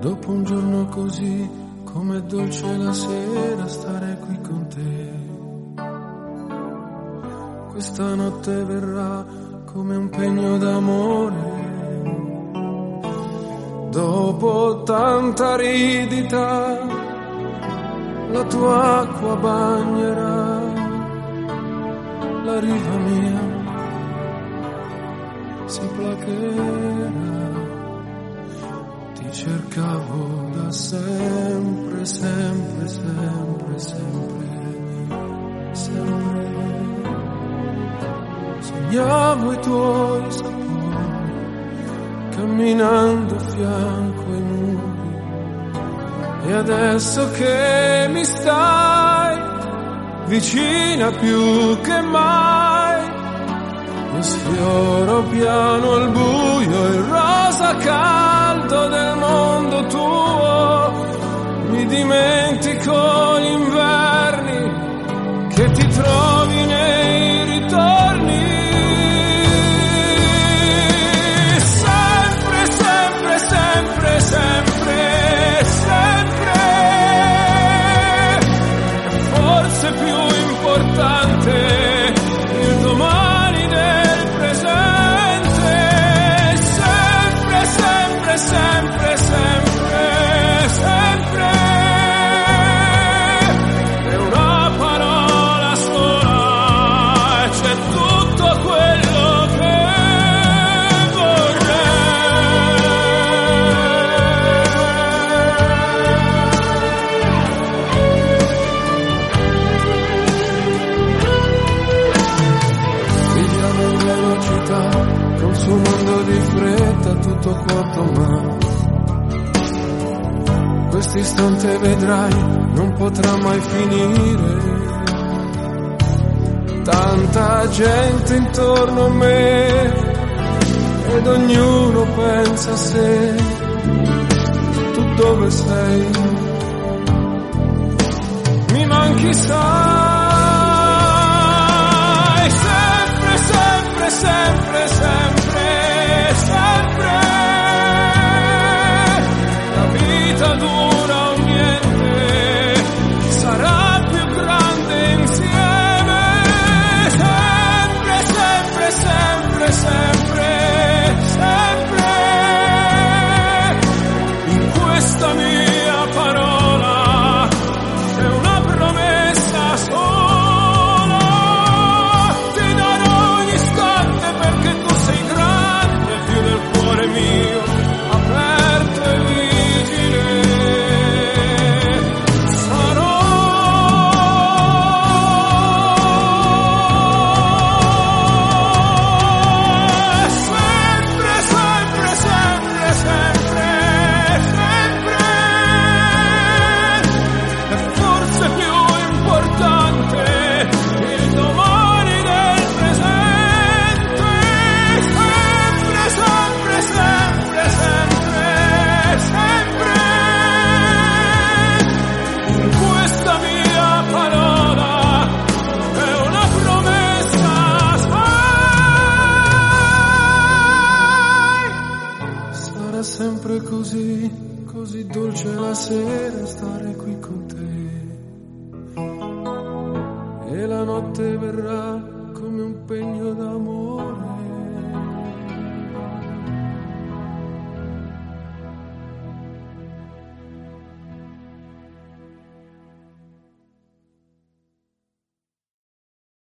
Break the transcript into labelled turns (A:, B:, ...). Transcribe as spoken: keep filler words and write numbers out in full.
A: Dopo un giorno così, com'è dolce la sera stare qui con te. Questa notte verrà come un pegno d'amore. Dopo tanta aridità, la tua acqua bagnerà la riva mia, si placherà. Ti cercavo da sempre, sempre, sempre, sempre, sempre. Sognavo i tuoi sapori, camminando a fianco ai muri. E adesso che mi stai vicina più che mai, io sfioro piano al buio il rosa caldo del mondo tuo. Mi dimentico gli inverni che ti trovi nei ritorni. Sempre, sempre, sempre, sempre, sempre. Forse più importante il domani del presente. Sempre, sempre, sempre, sempre, sempre. È una parola sola, c'è tutto quello che vorrei. Viviamo in velocità, consumando di fretta tutto quanto mai. Quest'istante vedrai, non potrà mai finire. Tanta gente intorno a me ed ognuno pensa a sé. Tu dove sei? Mi manchi, sai, sempre, sempre, sempre, sempre, sempre. La vita dura un niente, sarà più grande insieme. Sempre, sempre, sempre, sempre, sempre. In questa mia parola c'è una promessa sola. Ti darò ogni istante perché tu sei grande, più del cuore mio, aperto e vigile. Sarò sempre, sempre, sempre, sempre, sempre. E forse più importante il domani del presente. Sempre, sempre, sempre, sempre, sempre. In questa mia parola è una promessa, sai. Sarà sempre così, così dolce la sera stare qui con te. E la notte verrà come un pegno d'amore.